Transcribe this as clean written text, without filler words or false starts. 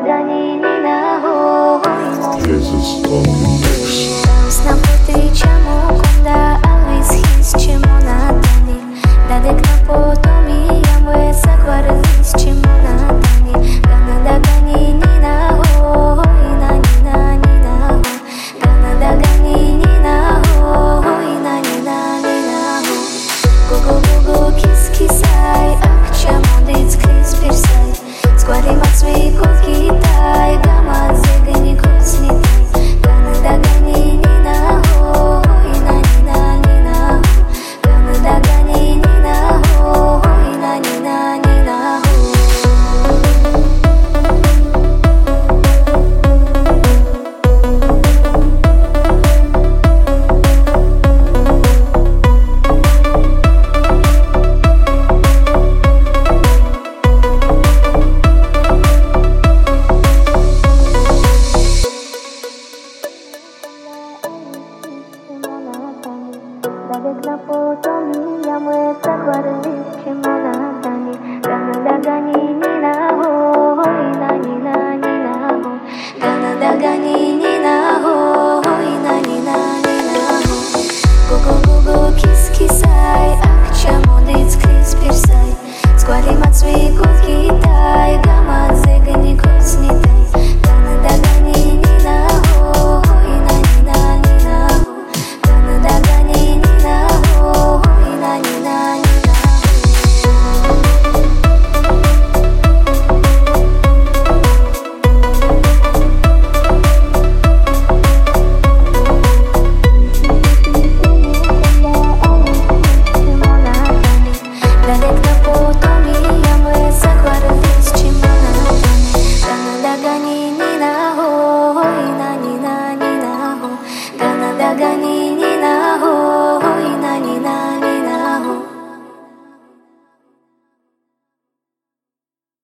Jesus on the mix. Napoticiamo quando alviscimo natani da deknapotomi amwe sakvarviscimo natani Canada ganina ho ina nina nina ho Canada ganina ho ina nina nina ho Go go go go kiss kiss ai akchamo dits kiss pirsai Сквари мацви кокитай гама зегни коснитай Canada ganina ho ina nina nina ho Canada ganina ho ina nina nina ho Deknapotomi amwe sakvarviscimo natani Canada ganina ho ina nina nina ho Canada ganina ho ina nina nina ho Go go go go kiss kiss ai akchamo dits kiss pirsai Сквари мацви кокитай гама зегни коснитай Canada ganina ho ina nina nina ho Canada ganina ho ina nina nina ho